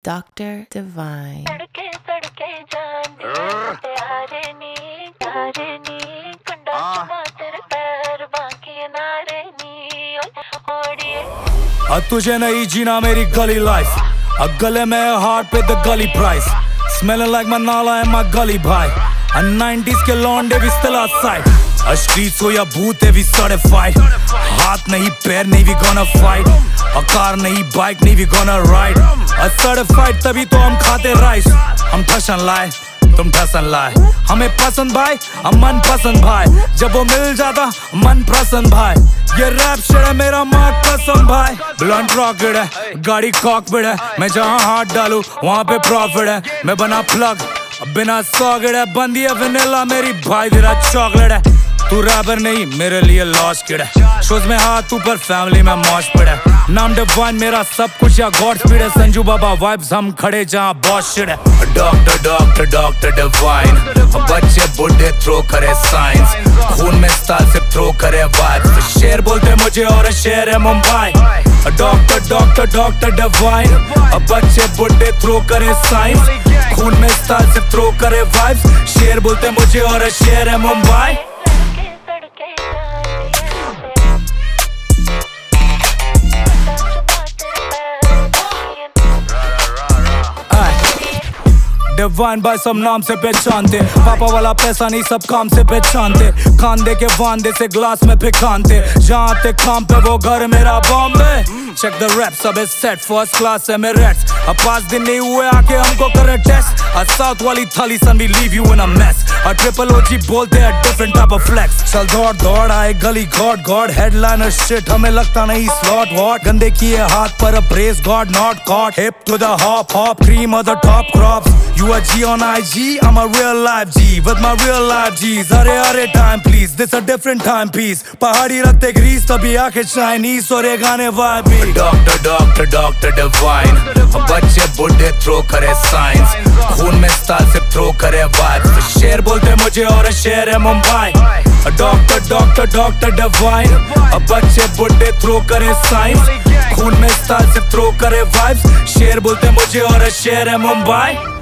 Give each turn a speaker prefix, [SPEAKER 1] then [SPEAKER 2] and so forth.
[SPEAKER 1] Dr. Divine.
[SPEAKER 2] तुझे नहीं जीना मेरी गली लाइफ, गले में हार्ट पे the gully price, smelling like Manala and my gully boy. 90s के लौंडे भी still outside. Streets हो या भूत है भी certified. हाथ नहीं पैर नहीं भी gonna fight. कार नहीं बाइक नहीं भी gonna ride. Certified तभी तो हम खाते राइस. हम ठसन लाए तुम ठसन लाए, हमें पसंद भाई हम मन पसंद भाई, जब वो मिल जाता मन प्रसन्न भाई. ये रैप शेर है मेरा मार्क पसंद भाई. ब्लंट रॉकेट है गाड़ी कॉकपिट है, मैं जहाँ हाथ डालूं वहाँ पे प्रॉफिट है. मैं बना प्लग बिना सॉकेट है, बंदी है वनीला मेरी भाई तेरा चॉकलेट है. तू रैपर नहीं मेरे लिए लॉस्ट किड है, शोज में हाथ ऊपर फैमिली में मौज पिड है. नाम डिवाइन मेरा सब कुछ या गॉड स्पीड है, संजू बाबा वाइब्स हम खड़े जहाँ बॉस शिट है. डॉक्टर डॉक्टर डॉक्टर डिवाइन, बच्चे बुढ़े थ्रो करे साइंस, खून में स्टाइल से थ्रो करे वाइब्स. शेर बोलते मुझे और शेर है Mumbai. Doctor doctor doctor divine, बच्चे बुढ़े थ्रो करे साइंस, खून में स्टाइल से थ्रो करे वाइब्स. शेर बोलते मुझे और शेर है मुंबई. डिवाइन भाई सब नाम से पहचानते, पापा वाला पैसा नहीं सब काम से पहचानते. खानदे के वांदे से ग्लास में फिकानते, जहाँ आते काम पे वो घर मेरा बॉम्बे. चेक द रैप सब है सेट, फर्स्ट क्लास है मेरे रेट्स. अब 5 दिन नहीं हुए आके हमको करे टेस्ट. साउथ वाली thali son we leave you in a mess. Triple OG बोलते हैं डिफरेंट टाइप ऑफ फ्लेक्स. चल दौड़ दौड़ आए गली गॉड गॉड, हेडलाइनर शिट हमें लगता नहीं स्लॉट वॉट. गंदे किए हाथ पर press god not caught. Hip to the hop hop cream of the top crops. You a G on IG, I'm a real life G with my real life G's. अरे time please, this a different time piece. पहाड़ी रखते Greece तभी आके Chinese और ये गाने vibe भी. Doctor doctor doctor divine, बच्चे बुढ़े थ्रो करे साइंस, खून में स्टाइल से थ्रो करे वाइब्स. शेर बोलते मुझे और शेर है Mumbai. Doctor doctor doctor divine, बच्चे बुढ़े थ्रो करे साइंस, खून में स्टाइल से थ्रो करे वाइब्स. शेर बोलते मुझे और शेर है मुंबई.